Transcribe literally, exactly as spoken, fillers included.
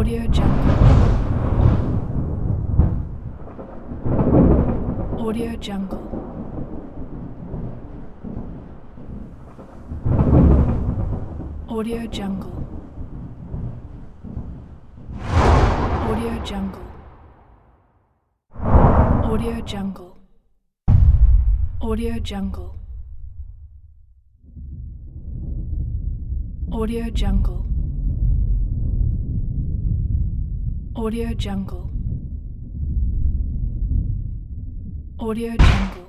Audio Jungle. Audio Jungle. Audio Jungle. Audio Jungle. Audio Jungle. Audio Jungle. Audio Jungle. Audio Jungle. Audio Jungle.